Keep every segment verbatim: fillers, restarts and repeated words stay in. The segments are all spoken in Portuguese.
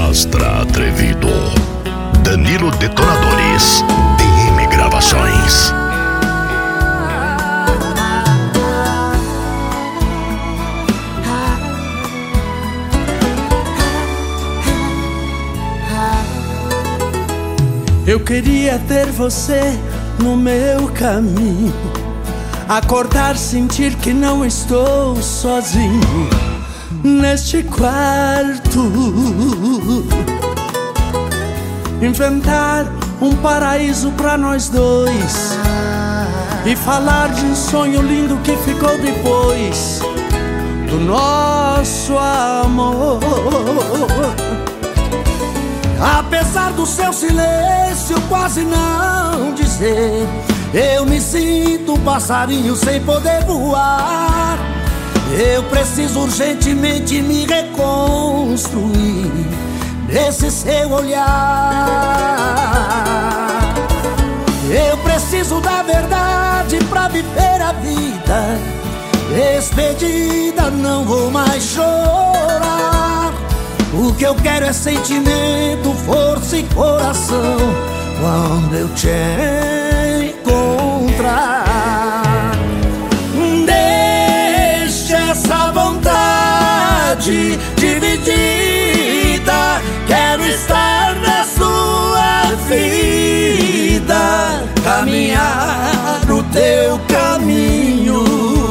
Astra Atrevido, Danilo Detonadores, D M Gravações. Eu queria ter você no meu caminho, acordar, sentir que não estou sozinho neste quarto, inventar um paraíso pra nós dois e falar de um sonho lindo que ficou depois do nosso amor. Apesar do seu silêncio quase não dizer, eu me sinto um passarinho sem poder voar. Eu preciso urgentemente me reconstruir nesse seu olhar. Eu preciso da verdade pra viver a vida. Despedida, não vou mais chorar. O que eu quero é sentimento, força e coração quando eu te encontrar. Deixe essa vontade dividida. Quero estar na sua vida, caminhar no teu caminho.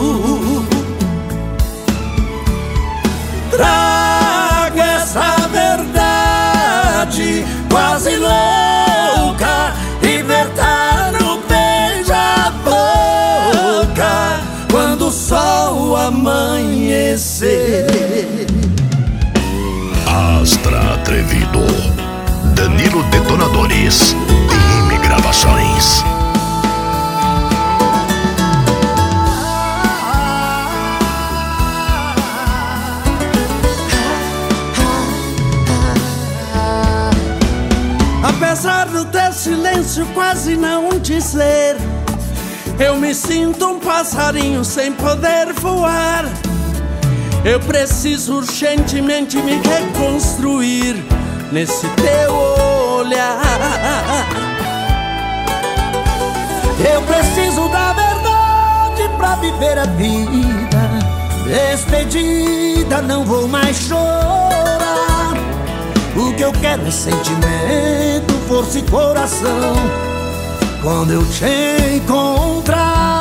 Traga essa verdade quase louca, libertar no beija-boca quando o sol amanhecer. Astra Atrevido, Danilo Detonadores, D M Gravações. Apesar do teu silêncio quase não dizer, eu me sinto um passarinho sem poder voar. Eu preciso urgentemente me reconstruir nesse teu olhar. Eu preciso da verdade pra viver a vida. Despedida, não vou mais chorar. O que eu quero é sentimento, força e coração quando eu te encontrar.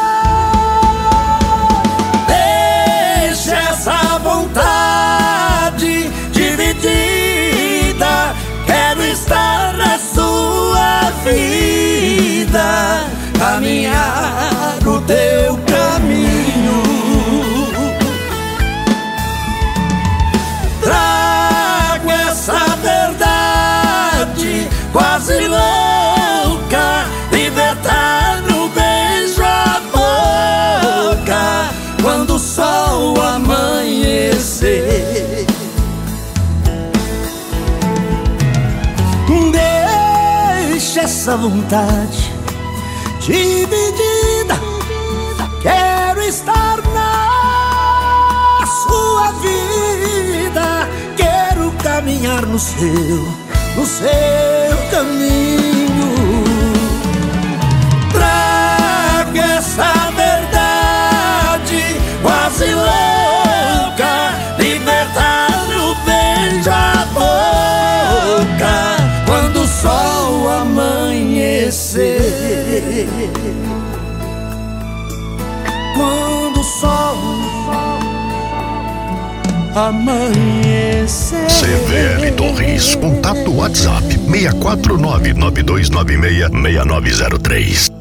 Deixe essa vontade dividida. Quero estar na sua vida, caminhar no teu caminho. Trago essa verdade quase louca, libertar no beija-boca quando o sol amanhecer. Deixe essa vontade dividida. Quero estar na sua vida, quero caminhar no seu, no seu caminho. Traga essa verdade quase louca, libertar no beija-boca quando o sol amanhecer. Quando o sol amanhecer. C V L Torres, contato WhatsApp seis quatro nove, nove dois nove seis, seis nove zero três.